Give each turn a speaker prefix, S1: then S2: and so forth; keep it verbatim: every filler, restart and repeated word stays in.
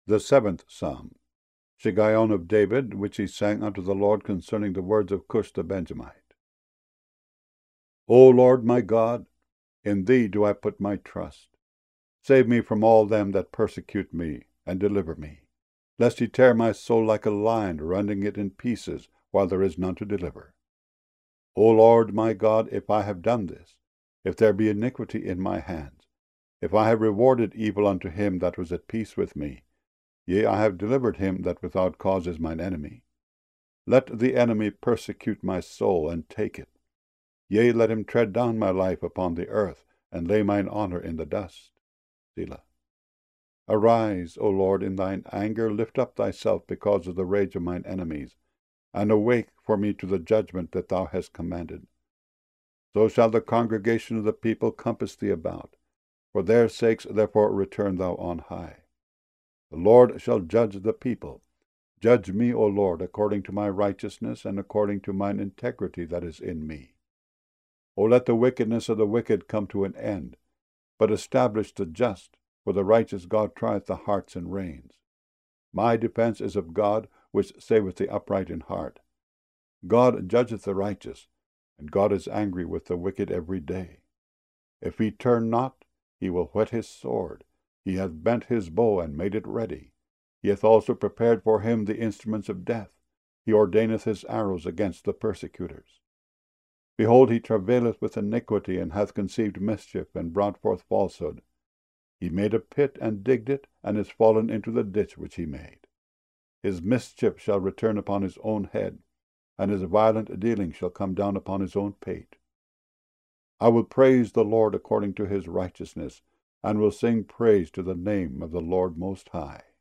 S1: The seventh Psalm. Shiggaion of David, which he sang unto the Lord concerning the words of Cush the Benjamite. O Lord my God, in thee do I put my trust. Save me from all them that persecute me, and deliver me, lest he tear my soul like a lion, rending it in pieces, while there is none to deliver. O Lord my God, if I have done this, if there be iniquity in my hands, if I have rewarded evil unto him that was at peace with me, yea, I have delivered him that without cause is mine enemy. Let the enemy persecute my soul, and take it. Yea, let him tread down my life upon the earth, and lay mine honour in the dust. Selah. Arise, O Lord, in thine anger, lift up thyself because of the rage of mine enemies, and awake for me to the judgment that thou hast commanded. So shall the congregation of the people compass thee about. For their sakes therefore return thou on high. The Lord shall judge the people. Judge me, O Lord, according to my righteousness, and according to mine integrity that is in me. O let the wickedness of the wicked come to an end, but establish the just, for the righteous God trieth the hearts and reins. My defense is of God, which saveth the upright in heart. God judgeth the righteous, and God is angry with the wicked every day. If he turn not, he will whet his sword. He hath bent his bow, and made it ready. He hath also prepared for him the instruments of death. He ordaineth his arrows against the persecutors. Behold, he travaileth with iniquity, and hath conceived mischief, and brought forth falsehood. He made a pit, and digged it, and is fallen into the ditch which he made. His mischief shall return upon his own head, and his violent dealing shall come down upon his own pate. I will praise the Lord according to his righteousness, and will sing praise to the name of the Lord Most High.